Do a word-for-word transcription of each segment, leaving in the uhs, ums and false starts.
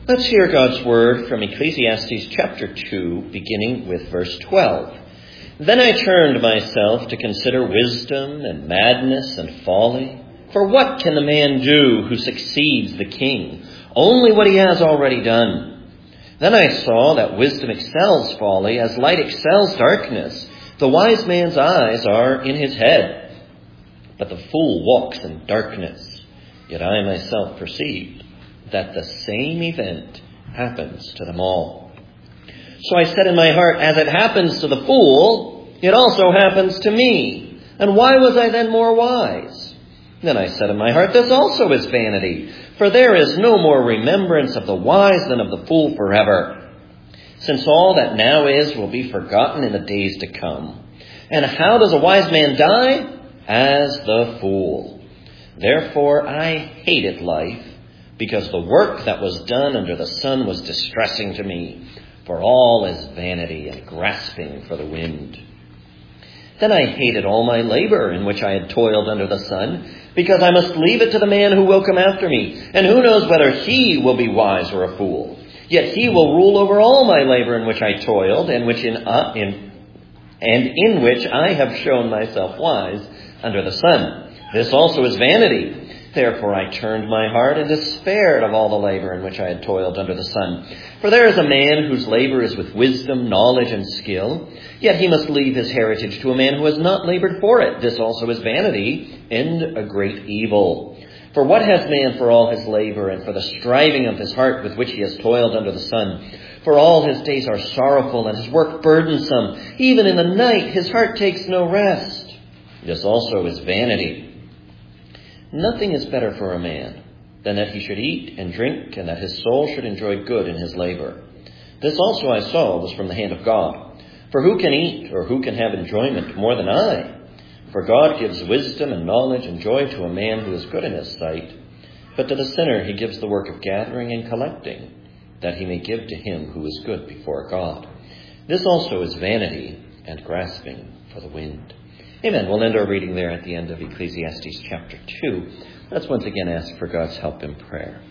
Let's hear God's word from Ecclesiastes chapter two, beginning with verse twelve. Then I turned myself to consider wisdom and madness and folly. For what can the man do who succeeds the king? Only what he has already done. Then I saw that wisdom excels folly, as light excels darkness. The wise man's eyes are in his head, but the fool walks in darkness. Yet I myself perceived that the same event happens to them all. So I said in my heart, as it happens to the fool, it also happens to me. And why was I then more wise? Then I said in my heart, this also is vanity, for there is no more remembrance of the wise than of the fool forever. Since all that now is will be forgotten in the days to come. And how does a wise man die? As the fool. Therefore I hated life, because the work that was done under the sun was distressing to me, for all is vanity and grasping for the wind. Then I hated all my labor in which I had toiled under the sun, because I must leave it to the man who will come after me, and who knows whether he will be wise or a fool. Yet he will rule over all my labor in which I toiled, and which in, uh, in and in which I have shown myself wise under the sun. This also is vanity. Therefore I turned my heart and despaired of all the labor in which I had toiled under the sun. For there is a man whose labor is with wisdom, knowledge, and skill, yet he must leave his heritage to a man who has not labored for it. This also is vanity and a great evil. For what has man for all his labor and for the striving of his heart with which he has toiled under the sun? For all his days are sorrowful and his work burdensome. Even in the night his heart takes no rest. This also is vanity. Nothing is better for a man than that he should eat and drink, and that his soul should enjoy good in his labor. This also I saw was from the hand of God. For who can eat, or who can have enjoyment more than I? For God gives wisdom and knowledge and joy to a man who is good in his sight. But to the sinner he gives the work of gathering and collecting, that he may give to him who is good before God. This also is vanity and grasping for the wind. Amen. We'll end our reading there at the end of Ecclesiastes chapter two. Let's once again ask for God's help in prayer.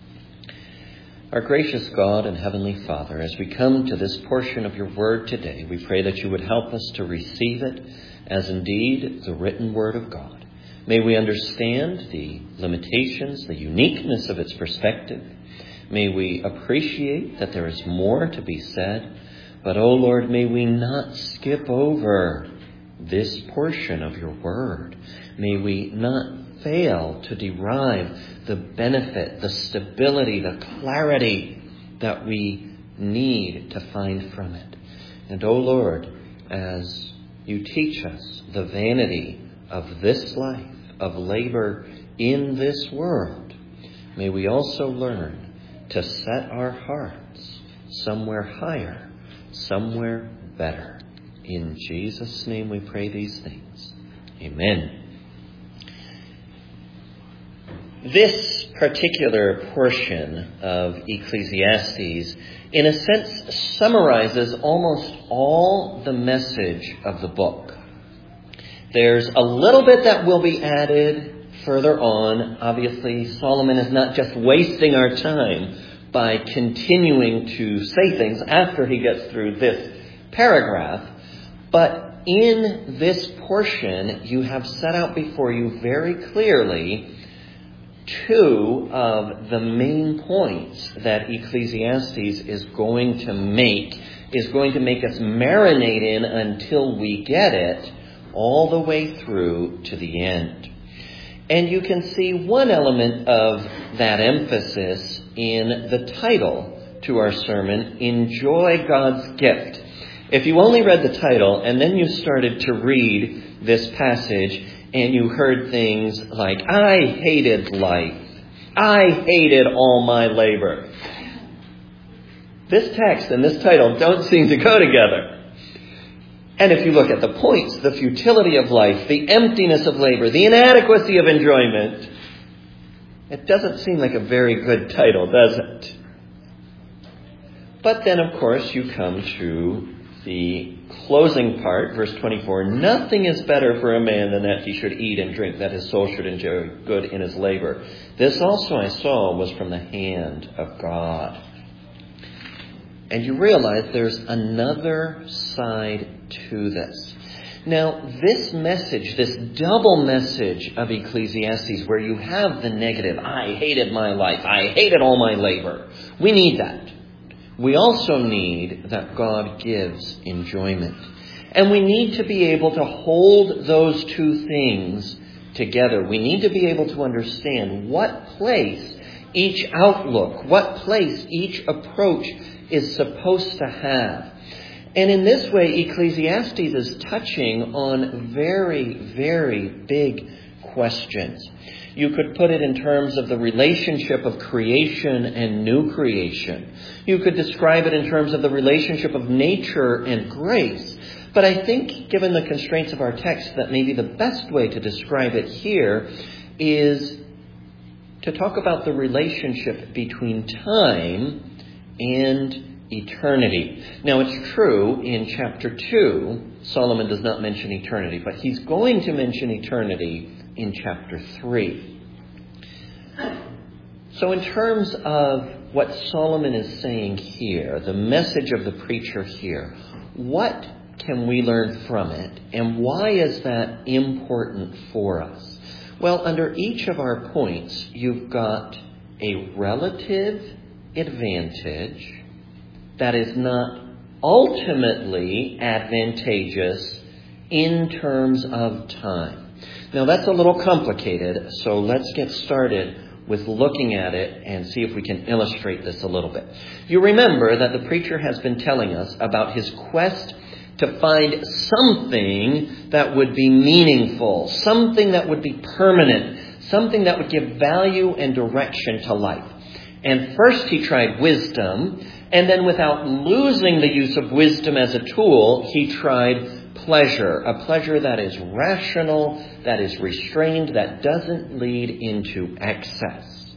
Our gracious God and Heavenly Father, as we come to this portion of your word today, we pray that you would help us to receive it as indeed the written word of God. May we understand the limitations, the uniqueness of its perspective. May we appreciate that there is more to be said. But, oh Lord, may we not skip over this portion of your word. May we not fail to derive the benefit, the stability, the clarity that we need to find from it. And, O Lord, as you teach us the vanity of this life, of labor in this world, may we also learn to set our hearts somewhere higher, somewhere better. In Jesus' name we pray these things. Amen. This particular portion of Ecclesiastes, in a sense, summarizes almost all the message of the book. There's a little bit that will be added further on. Obviously, Solomon is not just wasting our time by continuing to say things after he gets through this paragraph. But in this portion, you have set out before you very clearly two of the main points that Ecclesiastes is going to make, is going to make us marinate in until we get it all the way through to the end. And you can see one element of that emphasis in the title to our sermon, Enjoy God's Gift. If you only read the title and then you started to read this passage and you heard things like, I hated life, I hated all my labor. This text and this title don't seem to go together. And if you look at the points, the futility of life, the emptiness of labor, the inadequacy of enjoyment, it doesn't seem like a very good title, does it? But then, of course, you come to the closing part, verse twenty-four. Nothing is better for a man than that he should eat and drink, that his soul should enjoy good in his labor. This also I saw was from the hand of God. And you realize there's another side to this. Now, this message, this double message of Ecclesiastes, where you have the negative, I hated my life, I hated all my labor. We need that. We also need that God gives enjoyment. And we need to be able to hold those two things together. We need to be able to understand what place each outlook, what place each approach is supposed to have. And in this way, Ecclesiastes is touching on very, very big questions. You could put it in terms of the relationship of creation and new creation. You could describe it in terms of the relationship of nature and grace. But I think, given the constraints of our text, that maybe the best way to describe it here is to talk about the relationship between time and eternity. Now, it's true in chapter two, Solomon does not mention eternity, but he's going to mention eternity in chapter three. So in terms of what Solomon is saying here, the message of the preacher here, what can we learn from it, and why is that important for us? Well, under each of our points, you've got a relative advantage that is not ultimately advantageous in terms of time. Now, that's a little complicated, so let's get started with looking at it and see if we can illustrate this a little bit. You remember that the preacher has been telling us about his quest to find something that would be meaningful, something that would be permanent, something that would give value and direction to life. And first he tried wisdom, and then without losing the use of wisdom as a tool, he tried pleasure, a pleasure that is rational, that is restrained, that doesn't lead into excess.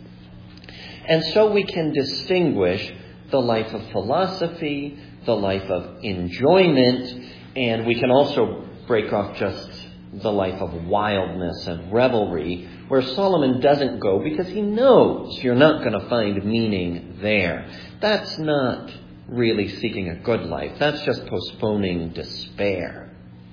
And so we can distinguish the life of philosophy, the life of enjoyment, and we can also break off just the life of wildness and revelry, where Solomon doesn't go because he knows you're not going to find meaning there. That's not really seeking a good life. That's just postponing despair.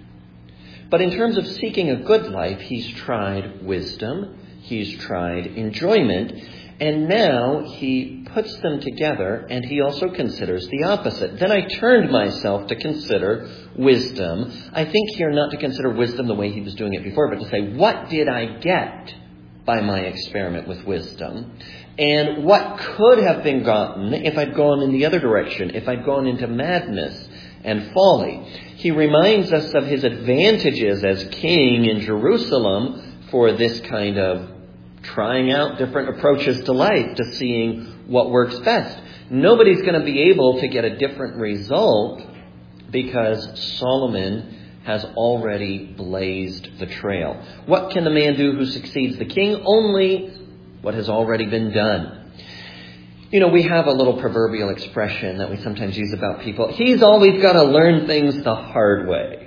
But in terms of seeking a good life, he's tried wisdom, he's tried enjoyment, and now he puts them together, and he also considers the opposite. Then I turned myself to consider wisdom. I think here not to consider wisdom the way he was doing it before, but to say, what did I get by my experiment with wisdom? And what could have been gotten if I'd gone in the other direction, if I'd gone into madness and folly? He reminds us of his advantages as king in Jerusalem for this kind of trying out different approaches to life, to seeing what works best. Nobody's going to be able to get a different result because Solomon has already blazed the trail. What can the man do who succeeds the king? Only what has already been done. You know, we have a little proverbial expression that we sometimes use about people. He's always got to learn things the hard way.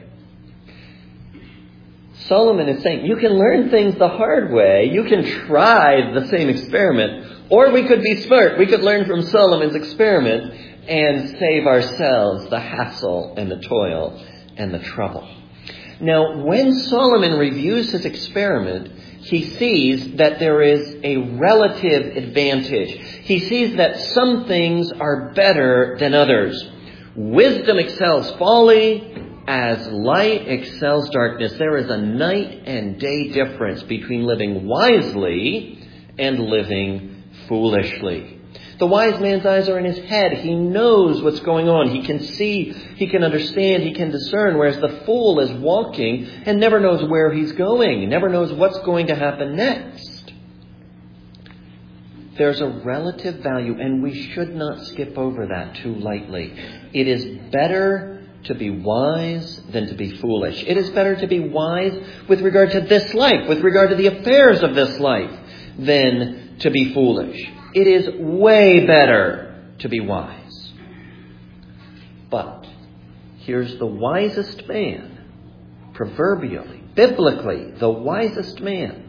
Solomon is saying, you can learn things the hard way. You can try the same experiment. Or we could be smart. We could learn from Solomon's experiment and save ourselves the hassle and the toil and the trouble. Now, when Solomon reviews his experiment, he sees that there is a relative advantage. He sees that some things are better than others. Wisdom excels folly, as light excels darkness. There is a night and day difference between living wisely and living foolishly. The wise man's eyes are in his head. He knows what's going on. He can see, he can understand, he can discern, whereas the fool is walking and never knows where he's going, never knows what's going to happen next. There's a relative value, and we should not skip over that too lightly. It is better to be wise than to be foolish. It is better to be wise with regard to this life, with regard to the affairs of this life, than to be foolish. It is way better to be wise. But here's the wisest man, proverbially, biblically, the wisest man.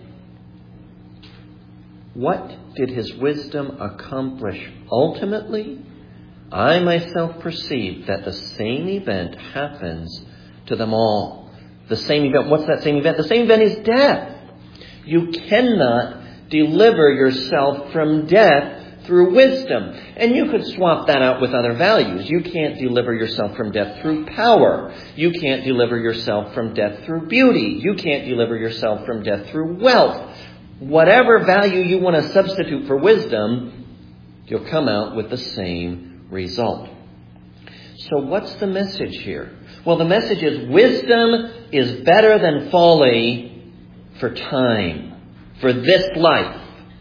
What did his wisdom accomplish ultimately? I myself perceive that the same event happens to them all. The same event. What's that same event? The same event is death. You cannot deliver yourself from death through wisdom. And you could swap that out with other values. You can't deliver yourself from death through power. You can't deliver yourself from death through beauty. You can't deliver yourself from death through wealth. Whatever value you want to substitute for wisdom, you'll come out with the same result. So what's the message here? Well, the message is wisdom is better than folly for time, for this life.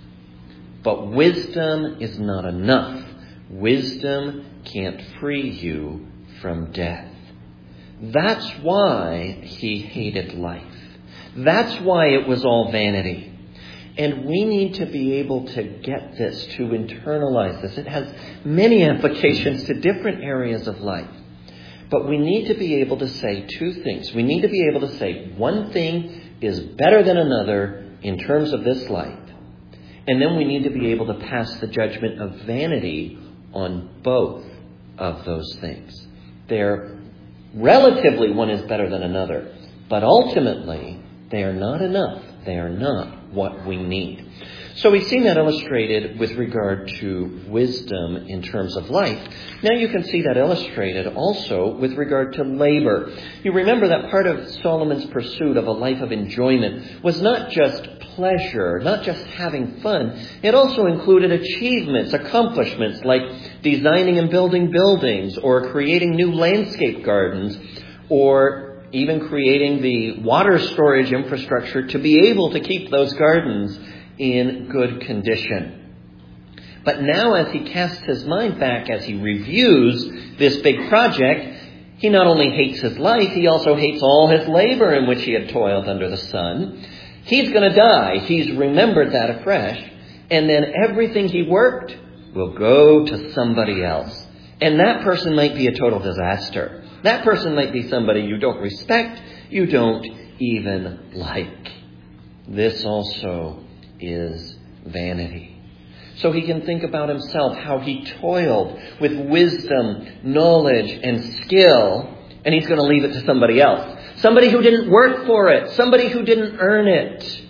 But wisdom is not enough. Wisdom can't free you from death. That's why he hated life. That's why it was all vanity. And we need to be able to get this, to internalize this. It has many applications to different areas of life. But we need to be able to say two things. We need to be able to say one thing is better than another in terms of this life. And then we need to be able to pass the judgment of vanity on both of those things. They're relatively one is better than another. But ultimately, they are not enough. They are not what we need. So we've seen that illustrated with regard to wisdom in terms of life. Now you can see that illustrated also with regard to labor. You remember that part of Solomon's pursuit of a life of enjoyment was not just pleasure, not just having fun. It also included achievements, accomplishments like designing and building buildings or creating new landscape gardens or even creating the water storage infrastructure to be able to keep those gardens in good condition. But now as he casts his mind back, as he reviews this big project, he not only hates his life, he also hates all his labor in which he had toiled under the sun. He's going to die. He's remembered that afresh. And then everything he worked will go to somebody else. And that person might be a total disaster. That person might be somebody you don't respect, you don't even like. This also is vanity. So he can think about himself, how he toiled with wisdom, knowledge, and skill, and he's going to leave it to somebody else. Somebody who didn't work for it. Somebody who didn't earn it.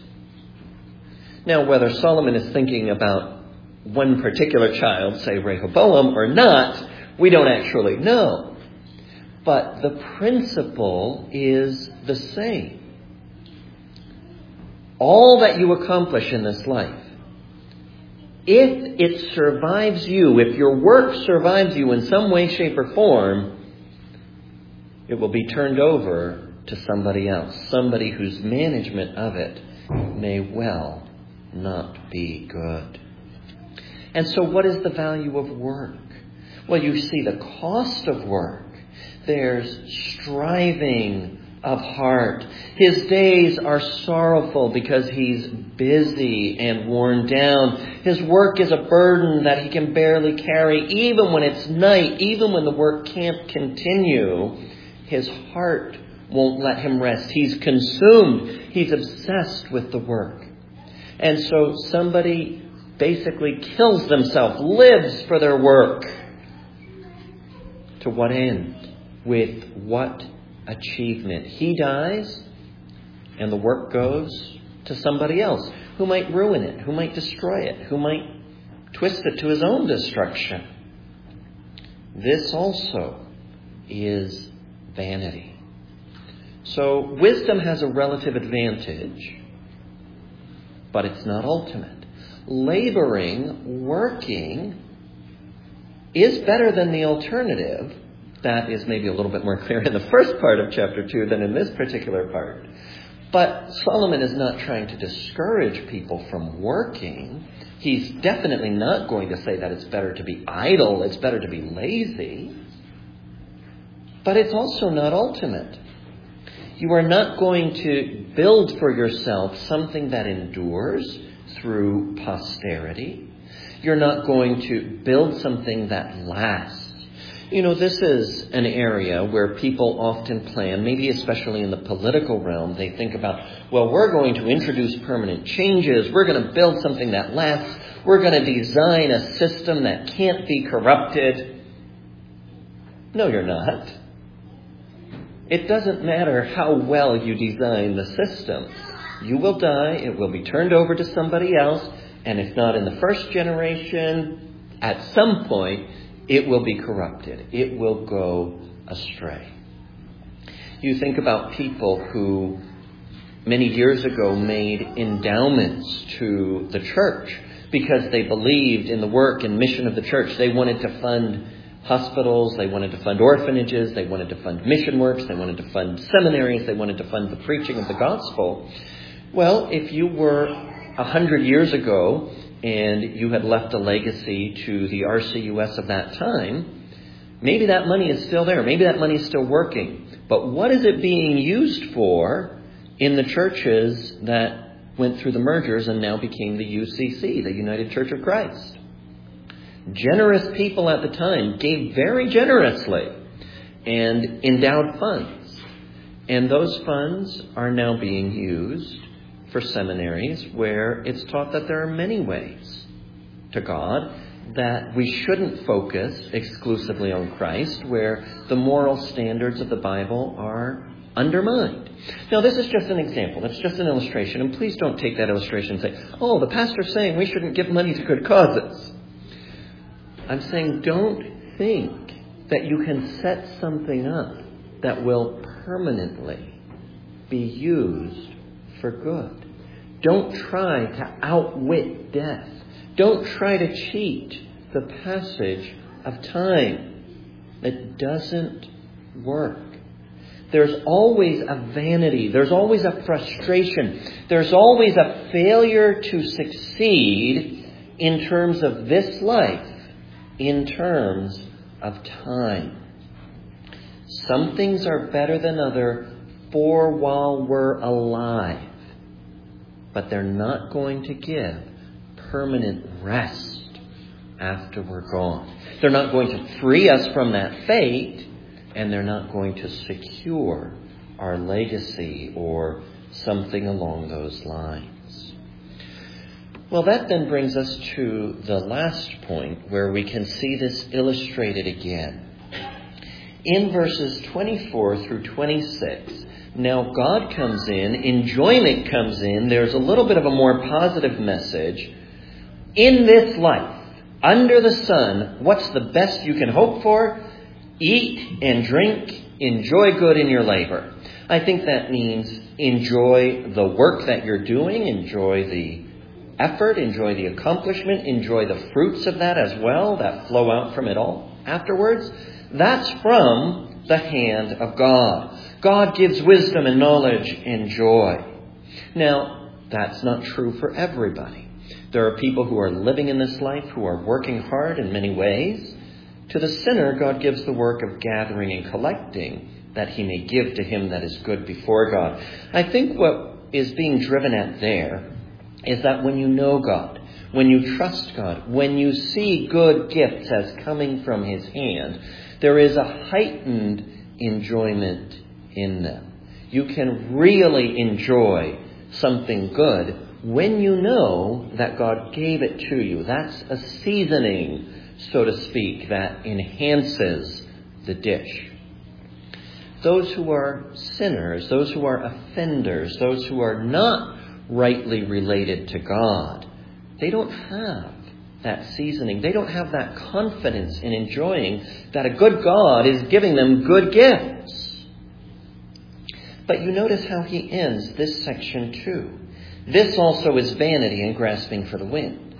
Now, whether Solomon is thinking about one particular child, say Rehoboam, or not, we don't actually know. But the principle is the same. All that you accomplish in this life, if it survives you, if your work survives you in some way, shape, or form, it will be turned over to somebody else, somebody whose management of it may well not be good. And so what is the value of work? Well, you see the cost of work. There's striving of heart. His days are sorrowful because he's busy and worn down. His work is a burden that he can barely carry, even when it's night, even when the work can't continue. His heart won't let him rest. He's consumed. He's obsessed with the work. And so somebody basically kills themselves, lives for their work. To what end? With what achievement? He dies and the work goes to somebody else who might ruin it, who might destroy it, who might twist it to his own destruction. This also is vanity. So wisdom has a relative advantage, but it's not ultimate. Laboring, working, is better than the alternative. That is maybe a little bit more clear in the first part of chapter two than in this particular part. But Solomon is not trying to discourage people from working. He's definitely not going to say that it's better to be idle, it's better to be lazy. But it's also not ultimate. You are not going to build for yourself something that endures through posterity. You're not going to build something that lasts. You know, this is an area where people often plan, maybe especially in the political realm, they think about, well, we're going to introduce permanent changes. We're going to build something that lasts. We're going to design a system that can't be corrupted. No, you're not. It doesn't matter how well you design the system. You will die, it will be turned over to somebody else, and if not in the first generation, at some point, it will be corrupted. It will go astray. You think about people who many years ago made endowments to the church because they believed in the work and mission of the church. They wanted to fund hospitals, they wanted to fund orphanages, they wanted to fund mission works, they wanted to fund seminaries, they wanted to fund the preaching of the gospel. Well, if you were a hundred years ago and you had left a legacy to the R C U S of that time, maybe that money is still there. Maybe that money is still working. But what is it being used for in the churches that went through the mergers and now became the U C C, the United Church of Christ? Generous people at the time gave very generously and endowed funds. And those funds are now being used for seminaries where it's taught that there are many ways to God, that we shouldn't focus exclusively on Christ, where the moral standards of the Bible are undermined. Now, this is just an example. That's just an illustration. And please don't take that illustration and say, oh, the pastor's saying we shouldn't give money to good causes. I'm saying don't think that you can set something up that will permanently be used for good. Don't try to outwit death. Don't try to cheat the passage of time. It doesn't work. There's always a vanity. There's always a frustration. There's always a failure to succeed in terms of this life, in terms of time. Some things are better than other for while we're alive. But they're not going to give permanent rest after we're gone. They're not going to free us from that fate, and they're not going to secure our legacy or something along those lines. Well, that then brings us to the last point where we can see this illustrated again. In verses twenty-four through twenty-six, now God comes in, enjoyment comes in, there's a little bit of a more positive message. In this life, under the sun, what's the best you can hope for? Eat and drink, enjoy good in your labor. I think that means enjoy the work that you're doing, enjoy the effort, enjoy the accomplishment, enjoy the fruits of that as well that flow out from it all afterwards. That's from the hand of God. God gives wisdom and knowledge and joy. Now, that's not true for everybody. There are people who are living in this life who are working hard in many ways. To the sinner, God gives the work of gathering and collecting that he may give to him that is good before God. I think what is being driven at there is that when you know God, when you trust God, when you see good gifts as coming from his hand, there is a heightened enjoyment in them. You can really enjoy something good when you know that God gave it to you. That's a seasoning, so to speak, that enhances the dish. Those who are sinners, those who are offenders, those who are not rightly related to God, they don't have that seasoning. They don't have that confidence in enjoying that a good God is giving them good gifts. But you notice how he ends this section too. This also is vanity and grasping for the wind.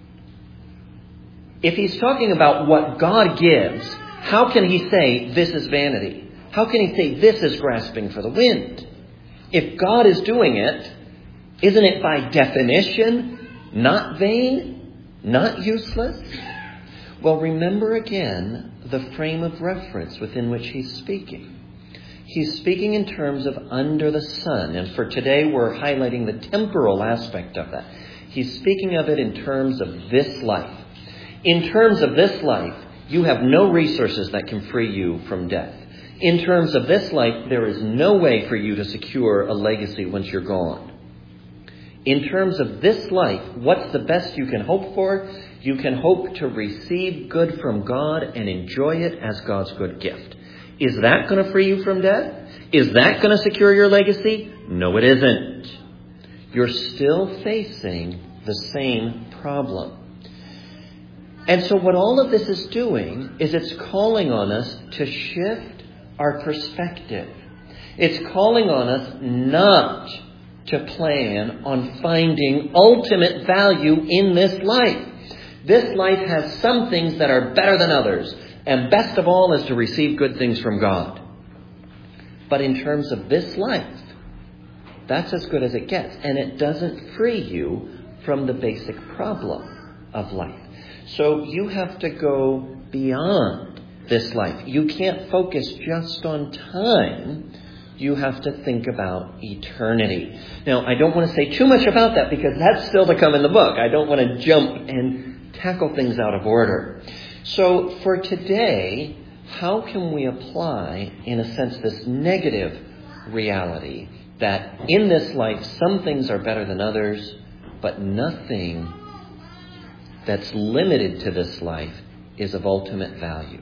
If he's talking about what God gives, how can he say this is vanity? How can he say this is grasping for the wind? If God is doing it, isn't it by definition not vain, not useless? Well, remember again the frame of reference within which he's speaking. He's speaking in terms of under the sun. And for today, we're highlighting the temporal aspect of that. He's speaking of it in terms of this life. In terms of this life, you have no resources that can free you from death. In terms of this life, there is no way for you to secure a legacy once you're gone. In terms of this life, what's the best you can hope for? You can hope to receive good from God and enjoy it as God's good gift. Is that going to free you from death? Is that going to secure your legacy? No, it isn't. You're still facing the same problem. And so what all of this is doing is it's calling on us to shift our perspective. It's calling on us not to plan on finding ultimate value in this life. This life has some things that are better than others. And best of all is to receive good things from God. But in terms of this life, that's as good as it gets. And it doesn't free you from the basic problem of life. So you have to go beyond this life. You can't focus just on time. You have to think about eternity. Now, I don't want to say too much about that because that's still to come in the book. I don't want to jump and tackle things out of order. So for today, how can we apply, in a sense, this negative reality that in this life some things are better than others, but nothing that's limited to this life is of ultimate value?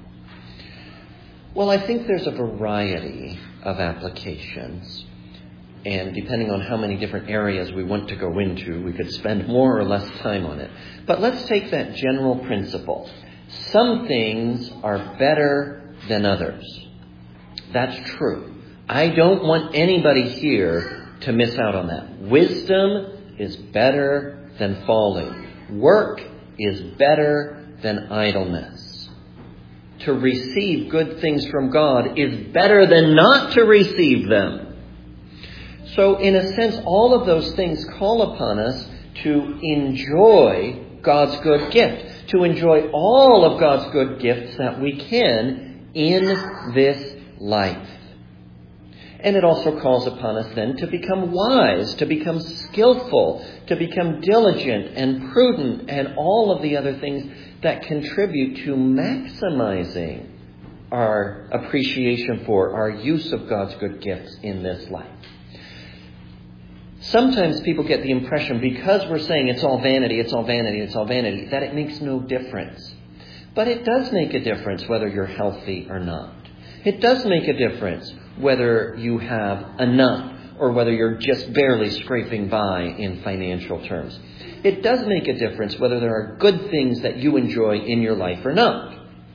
Well, I think there's a variety of applications. And depending on how many different areas we want to go into, we could spend more or less time on it. But let's take that general principle. Some things are better than others. That's true. I don't want anybody here to miss out on that. Wisdom is better than folly. Work is better than idleness. To receive good things from God is better than not to receive them. So in a sense, all of those things call upon us to enjoy God's good gift, to enjoy all of God's good gifts that we can in this life. And it also calls upon us then to become wise, to become skillful, to become diligent and prudent, and all of the other things that contribute to maximizing our appreciation for, our use of God's good gifts in this life. Sometimes people get the impression, because we're saying it's all vanity, it's all vanity, it's all vanity, that it makes no difference. But it does make a difference whether you're healthy or not. It does make a difference whether you have enough or whether you're just barely scraping by in financial terms. It does make a difference whether there are good things that you enjoy in your life or not.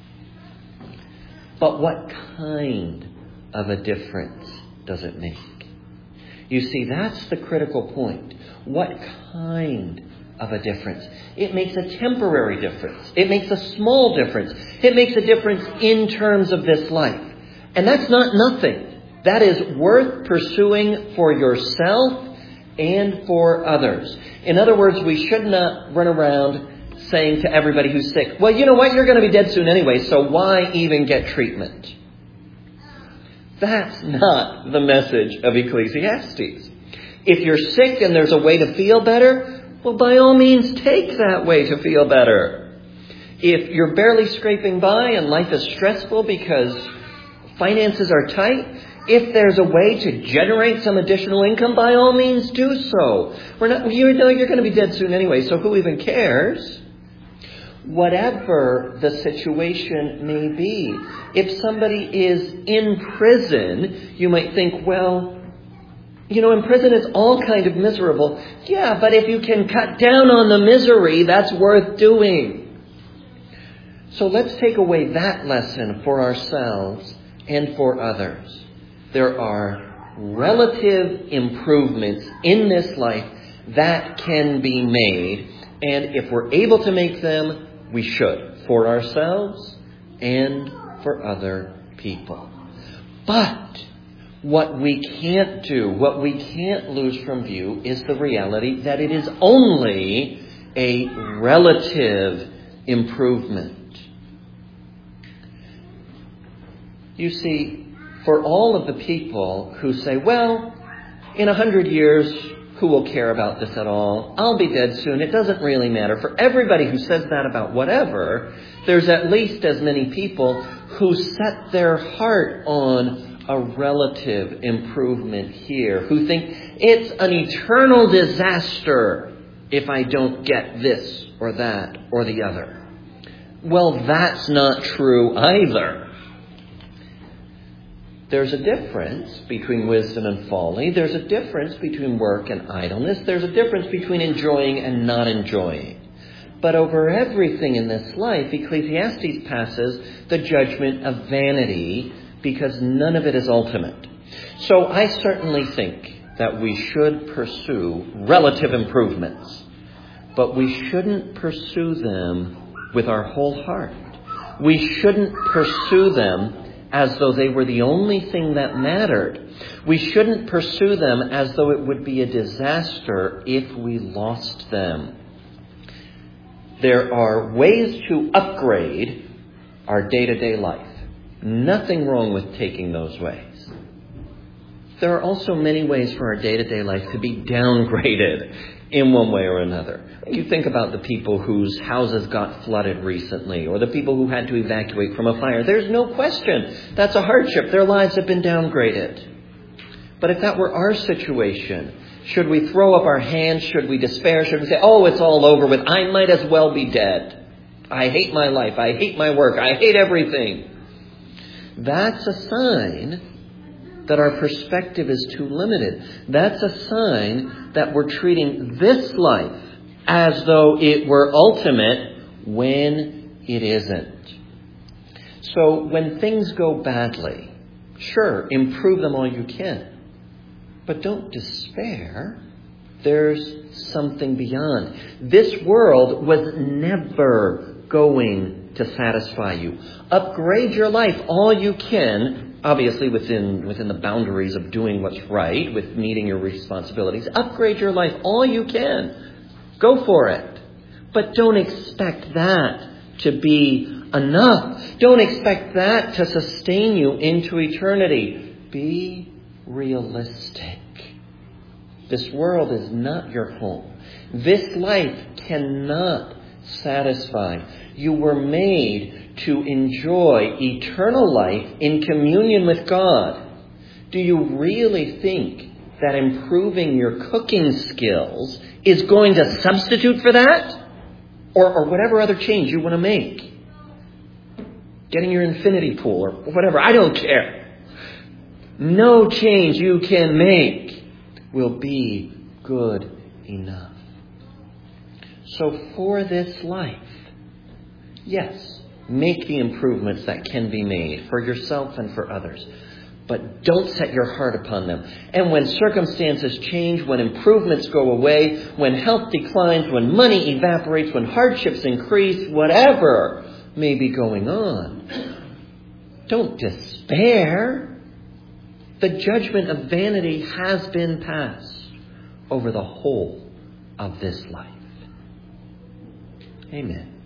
But what kind of a difference does it make? You see, that's the critical point. What kind of a difference? It makes a temporary difference. It makes a small difference. It makes a difference in terms of this life. And that's not nothing. That is worth pursuing for yourself and for others. In other words, we should not run around saying to everybody who's sick, well, you know what, you're going to be dead soon anyway, so why even get treatment? That's not the message of Ecclesiastes. If you're sick and there's a way to feel better, well, by all means, take that way to feel better. If you're barely scraping by and life is stressful because finances are tight, if there's a way to generate some additional income, by all means, do so. We're not, you know you're going to be dead soon anyway, so who even cares? Whatever the situation may be. If somebody is in prison, you might think, well, you know, in prison it's all kind of miserable. Yeah, but if you can cut down on the misery, that's worth doing. So let's take away that lesson for ourselves and for others. There are relative improvements in this life that can be made. And if we're able to make them, we should, for ourselves and for other people. But what we can't do, what we can't lose from view, is the reality that it is only a relative improvement. You see, for all of the people who say, well, in a hundred years, who will care about this at all? I'll be dead soon. It doesn't really matter. For everybody who says that about whatever, there's at least as many people who set their heart on a relative improvement here, who think it's an eternal disaster if I don't get this or that or the other. Well, that's not true either. There's a difference between wisdom and folly. There's a difference between work and idleness. There's a difference between enjoying and not enjoying. But over everything in this life, Ecclesiastes passes the judgment of vanity because none of it is ultimate. So I certainly think that we should pursue relative improvements, but we shouldn't pursue them with our whole heart. We shouldn't pursue them as though they were the only thing that mattered. We shouldn't pursue them as though it would be a disaster if we lost them. There are ways to upgrade our day-to-day life. Nothing wrong with taking those ways. There are also many ways for our day-to-day life to be downgraded in one way or another. You think about the people whose houses got flooded recently, or the people who had to evacuate from a fire. There's no question that's a hardship. Their lives have been downgraded. But if that were our situation, should we throw up our hands? Should we despair? Should we say, oh, it's all over with. I might as well be dead. I hate my life. I hate my work. I hate everything. That's a sign that our perspective is too limited. That's a sign that we're treating this life as though it were ultimate when it isn't. So when things go badly, sure, improve them all you can. But don't despair. There's something beyond. This world was never going to satisfy you. Upgrade your life all you can, obviously within, within the boundaries of doing what's right, with meeting your responsibilities. Upgrade your life all you can. Go for it. But don't expect that to be enough. Don't expect that to sustain you into eternity. Be realistic. This world is not your home. This life cannot satisfy. You were made to enjoy eternal life in communion with God. Do you really think that improving your cooking skills is going to substitute for that? Or, or whatever other change you want to make? Getting your infinity pool or whatever. I don't care. No change you can make will be good enough. So for this life, yes, make the improvements that can be made for yourself and for others. But don't set your heart upon them. And when circumstances change, when improvements go away, when health declines, when money evaporates, when hardships increase, whatever may be going on, don't despair. The judgment of vanity has been passed over the whole of this life. Amen.